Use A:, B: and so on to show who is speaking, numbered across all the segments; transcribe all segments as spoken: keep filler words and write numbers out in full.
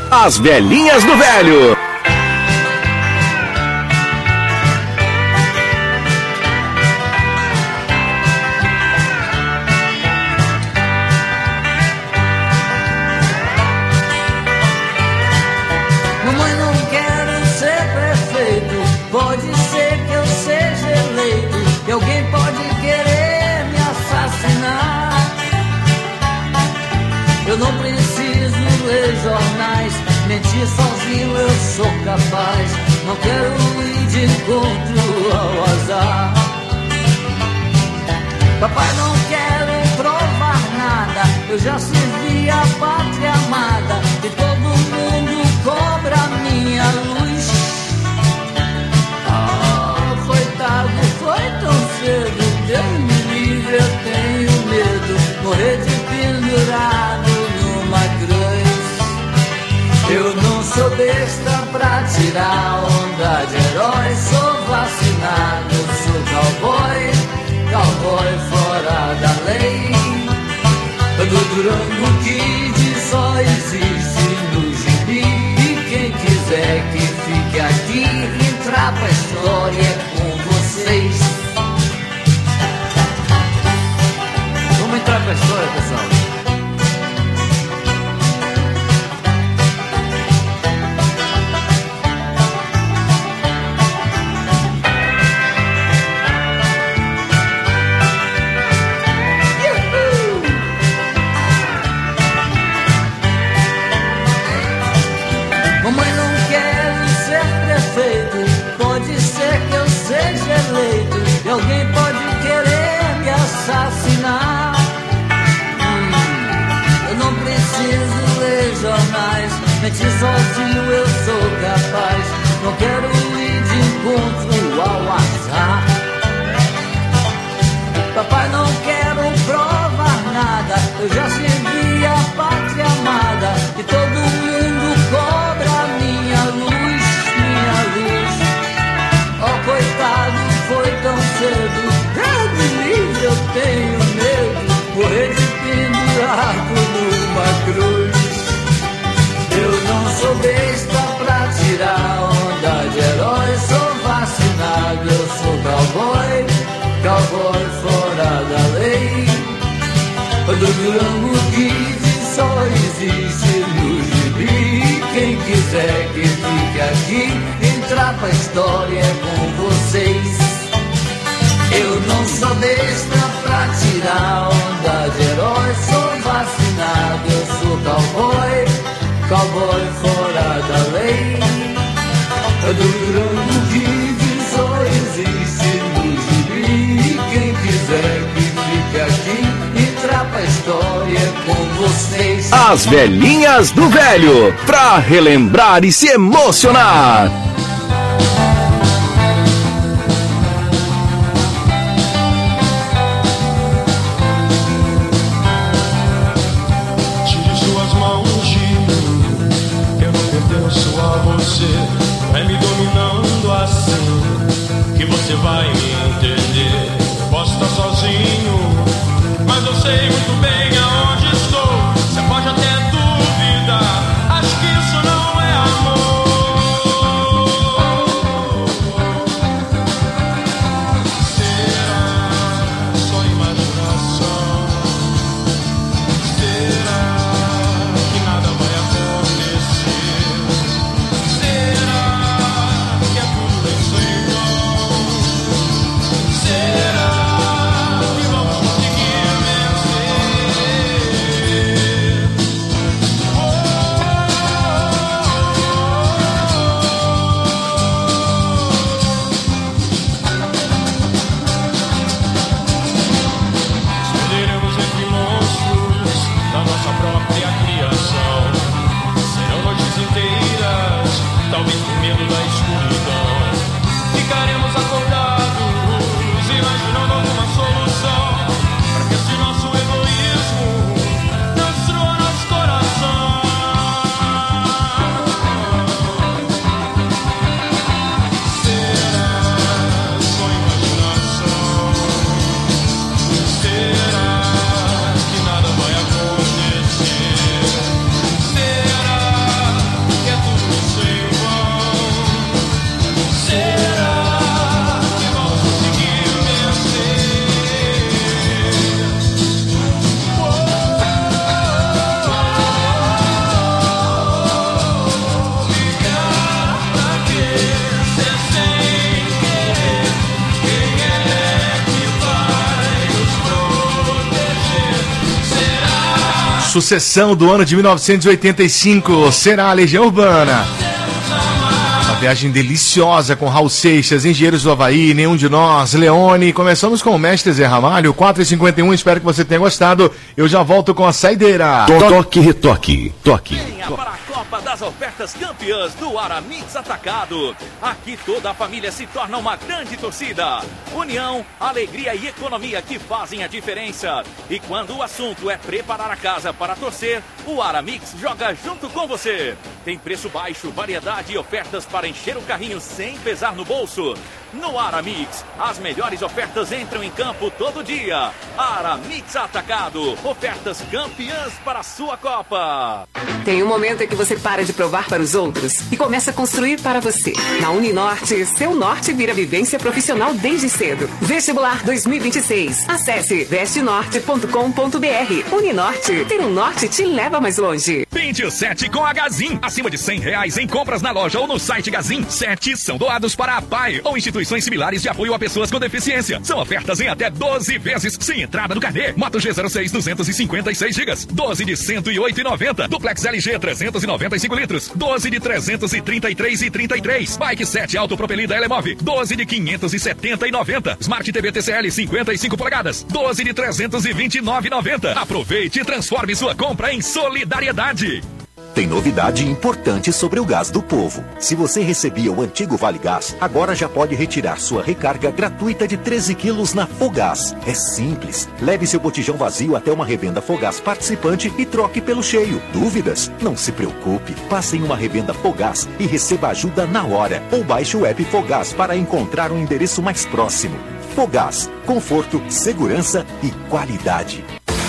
A: As velhinhas do velho.
B: Mamãe, não quero ser prefeito. Pode ser que eu seja eleito, que alguém pode querer me assassinar. Eu não preciso ler jornais, mentir sozinho eu sou capaz. Não quero ir de encontro ao azar. Papai, não quero provar nada. Eu já servi a pátria amada e todo mundo cobra minha luz. Oh, coitado, foi tão cedo. Deus me livre, eu tenho medo. Morrer de pendurado numa cruz. Eu não sou besta pra tirar onda de herói. Sou vacinado, sou cowboy, cowboy fora da lei. Do Durango Kid só existe no gibi. E quem quiser que fique aqui, entrar pra história é com vocês. Vamos entrar pra história, pessoal. Mamãe, não quero ser prefeito. Pode ser que eu seja eleito e alguém pode querer me assassinar. hum, Eu não preciso ler jornais, mentir sozinho eu sou capaz. Não quero ir de encontro ao azar. Papai, não quero provar nada. Eu já servi a pátria amada e todo mundo cobra minha luz, minha luz. Oh, coitado, foi tão cedo. Deus me livre, eu tenho medo. Morrer de pendurado numa cruz. Eu não sou besta pra tirar onda de herói. Sou vacinado, eu sou cowboy, cowboy fora da lei. Do Durango Kid só existe no gibi. Quem quiser que fique aqui, entrar pra história é com vocês. Eu não sou besta pra tirar onda de herói. Sou vacinado, eu sou cowboy, cowboy fora da lei. Do Durango Kid só existe no gibi. Quem quiser que fique aqui, entrar pra história é com vocês.
A: As velhinhas do velho, pra relembrar e se emocionar.
C: Tire suas mãos de mim, eu não pertenço a você. Vai me dominando assim, que você vai me entender. Posso estar sozinho, mas eu sei muito bem aonde estou. Você pode até duvidar, acho que isso não é amor. Será só imaginação? Será que nada vai acontecer? Será que é tudo isso em vão? Será que vamos conseguir vencer?
D: sucessão do ano de mil novecentos e oitenta e cinco será a Legião Urbana. Uma viagem deliciosa com Raul Seixas, Engenheiros do Havaí, Nenhum de Nós, Leone. Começamos com o Mestre Zé Ramalho, quatro e cinquenta e um, espero que você tenha gostado. Eu já volto com a saideira.
A: Toque, retoque, toque.
E: Venha para a Copa das Ofertas Campeãs do Aramix Atacado. Aqui toda a família se torna uma grande torcida. União, alegria e economia que fazem a diferença. E quando o assunto é preparar a casa para torcer, o Aramix joga junto com você. Tem preço baixo, variedade e ofertas para encher o carrinho sem pesar no bolso. No Aramix, as melhores ofertas entram em campo todo dia. Aramix Atacado, ofertas campeãs para a sua Copa.
F: Tem um momento em que você para de provar para os outros e começa a construir para você. Na Uninorte, seu norte vira vivência profissional desde cedo. Vestibular dois mil e vinte e seis. Acesse veste norte ponto com ponto b r. Uninorte, ter um norte te leva mais longe.
G: vinte e sete com a Gazin. Acima de cem reais em compras na loja ou no site Gazin. sete são doados para a P A I ou instituições similares de apoio a pessoas com deficiência. São ofertas em até doze vezes sem entrada no carnê. Moto G zero seis duzentos e cinquenta e seis gigas. doze de cento e oito reais e noventa centavos. Duplex L G trezentos e noventa e cinco litros. doze de trezentos e trinta e três reais e trinta e três centavos. Bike sete autopropelida Elemove. doze de quinhentos e setenta e noventa centavos. Smart T V T C L cinquenta e cinco polegadas. doze de trezentos e vinte e nove reais e noventa centavos. Aproveite e transforme sua compra em solidariedade.
H: Tem novidade importante sobre o gás do povo. Se você recebia o antigo Vale Gás, agora já pode retirar sua recarga gratuita de treze quilos na Fogás. É simples. Leve seu botijão vazio até uma revenda Fogás participante e troque pelo cheio. Dúvidas? Não se preocupe. Passe em uma revenda Fogás e receba ajuda na hora. Ou baixe o app Fogás para encontrar um endereço mais próximo. Fogás. Conforto, segurança e qualidade.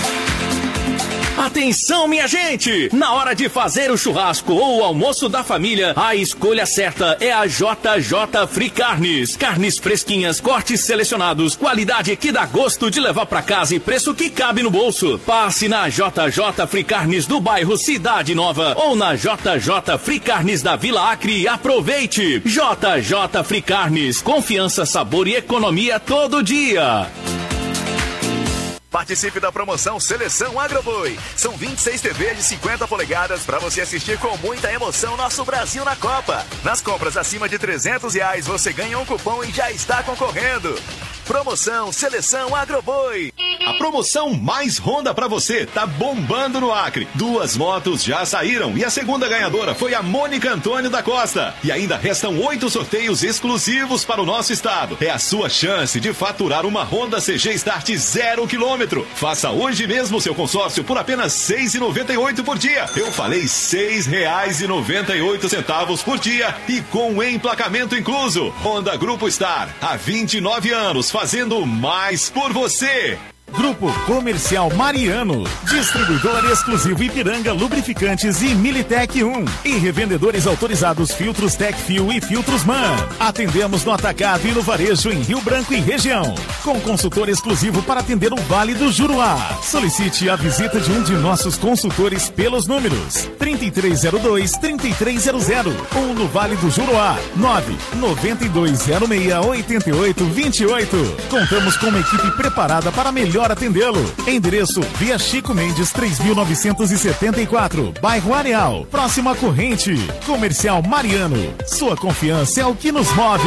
E: Atenção, minha gente! Na hora de fazer o churrasco ou o almoço da família, a escolha certa é a J J Free Carnes. Carnes fresquinhas, cortes selecionados, qualidade que dá gosto de levar pra casa e preço que cabe no bolso. Passe na J J Free Carnes do bairro Cidade Nova ou na J J Free Carnes da Vila Acre e aproveite! J J Free Carnes, confiança, sabor e economia todo dia.
I: Participe da promoção Seleção Agroboi. São vinte e seis T Vs de cinquenta polegadas para você assistir com muita emoção nosso Brasil na Copa. Nas compras acima de trezentos reais você ganha um cupom e já está concorrendo. Promoção Seleção Agroboi.
J: A promoção mais Honda pra você tá bombando no Acre. Duas motos já saíram e a segunda ganhadora foi a Mônica Antônio da Costa. E ainda restam oito sorteios exclusivos para o nosso estado. É a sua chance de faturar uma Honda C G Start zero quilômetro. Faça hoje mesmo seu consórcio por apenas seis reais e noventa e oito centavos por dia. Eu falei seis reais e noventa e oito centavos por dia e com emplacamento incluso. Honda Grupo Star, há vinte e nove anos fazendo mais por você.
K: Grupo Comercial Mariano, distribuidor exclusivo Ipiranga Lubrificantes e Militec um e revendedores autorizados Filtros Tecfil e Filtros Man. Atendemos no atacado e no varejo em Rio Branco e região, com consultor exclusivo para atender o Vale do Juruá. Solicite a visita de um de nossos consultores pelos números trinta e três zero dois, trinta e três zero zero ou no Vale do Juruá nove nove dois zero seis oito oito dois oito. Contamos com uma equipe preparada para melhor atendê-lo. Endereço Via Chico Mendes três mil novecentos e setenta e quatro, bairro Areal, próximo à Corrente. Comercial Mariano, sua confiança é o que nos move.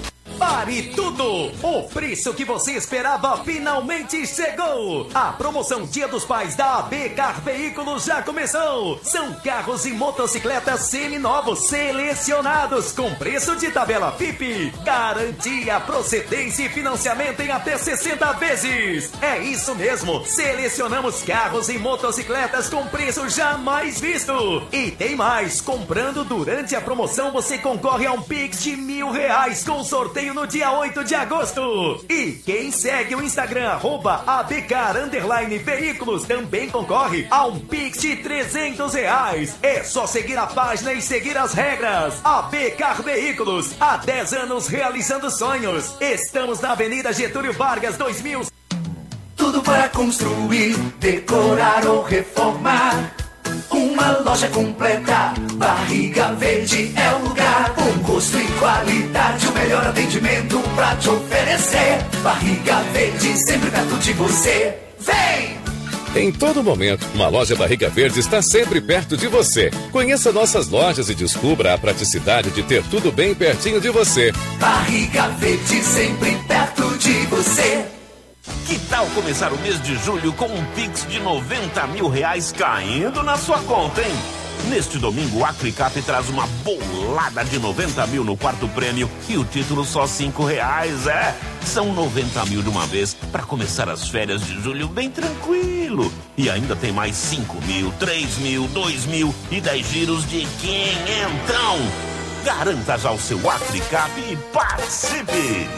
L: Pare tudo! O preço que você esperava finalmente chegou! A promoção Dia dos Pais da A B Car Veículos já começou! São carros e motocicletas seminovos selecionados com preço de tabela F I P, garantia, procedência e financiamento em até sessenta vezes! É isso mesmo! Selecionamos carros e motocicletas com preço jamais visto! E tem mais! Comprando durante a promoção você concorre a um Pix de mil reais com sorteio no dia oito de agosto. E quem segue o Instagram, arroba abcar, underline, veículos, também concorre a um Pix de trezentos reais. É só seguir a página e seguir as regras. Abcar Veículos, há dez anos realizando sonhos. Estamos na Avenida Getúlio Vargas, dois mil.
B: Tudo para construir, decorar ou reformar. Uma loja completa, Barriga Verde é o lugar. Bom gosto e qualidade, o melhor atendimento pra te oferecer. Barriga Verde, sempre perto de você. Vem!
M: Em todo momento, uma loja Barriga Verde está sempre perto de você. Conheça nossas lojas e descubra a praticidade de ter tudo bem pertinho de você.
N: Barriga Verde sempre perto de você.
O: Que tal começar o mês de julho com um Pix de noventa mil reais caindo na sua conta, hein? Neste domingo, o Acricap traz uma bolada de noventa mil no quarto prêmio e o título só cinco reais, é? São noventa mil de uma vez para começar as férias de julho bem tranquilo. E ainda tem mais cinco mil, três mil, dois mil e dez giros de quinhentão. Garanta já o seu Acricap e participe!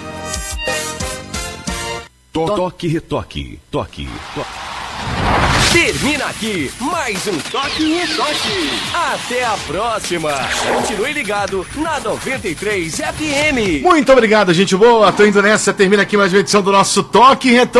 J: Toque, retoque, toque, toque.
L: Termina aqui mais um Toque e Retoque. Até a próxima. Continue ligado na noventa e três F M.
D: Muito obrigado, gente boa. Tô indo nessa. Termina aqui mais uma edição do nosso Toque e Retoque.